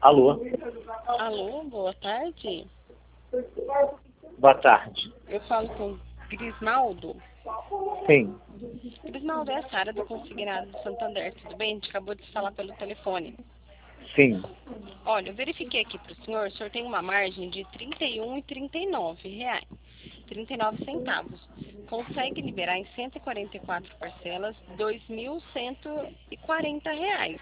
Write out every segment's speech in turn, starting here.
Alô? Alô, boa tarde. Boa tarde. Eu falo com Grismaldo. Sim, Grismaldo, é a Sara do Consignado do Santander, tudo bem? A gente acabou de falar pelo telefone. sim. Olha, eu verifiquei aqui para o senhor tem uma margem de R$ 31,39, 39 centavos. Consegue liberar em 144 parcelas, R$ 2.140.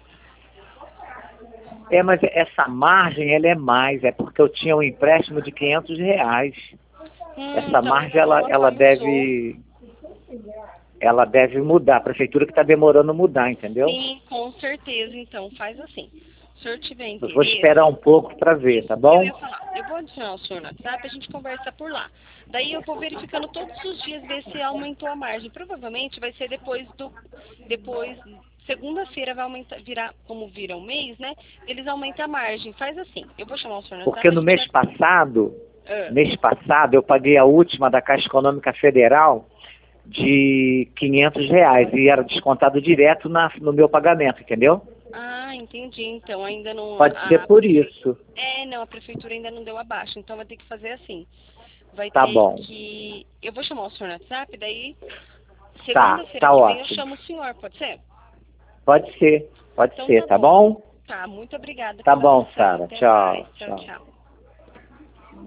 Mas essa margem, ela é mais, é porque eu tinha um empréstimo de R$ 500. Essa Então margem, ainda não ela deve mudar. A prefeitura que está demorando a mudar, entendeu? Sim, com certeza. Então, faz assim. Se o senhor tiver Eu vou interesse, esperar um pouco para ver, tá eu bom? ia falar, eu vou adicionar o senhor no WhatsApp, a gente conversa por lá. Daí eu vou verificando todos os dias ver se aumentou a margem. Provavelmente vai ser depois, segunda-feira vai aumentar, como vira um mês, né? Eles aumentam a margem. Faz assim, eu vou chamar o senhor no Porque WhatsApp, a no gente vai... Ah, mês passado, eu paguei a última da Caixa Econômica Federal de R$ 500 e era descontado direto no meu pagamento, entendeu? entendi. Então ainda não... Pode ser por isso. Não, a prefeitura ainda não deu abaixo, então vai ter que fazer assim. Vai Tá ter bom. que... Eu vou chamar o senhor no WhatsApp, daí segunda-feira Tá que vem eu ótimo. chamo o senhor, pode ser? Pode Então ser, tá tá bom. bom? Tá, muito obrigada Tá pela bom, atenção. Sara. Até mais. Tchau, Tchau, tchau. tchau.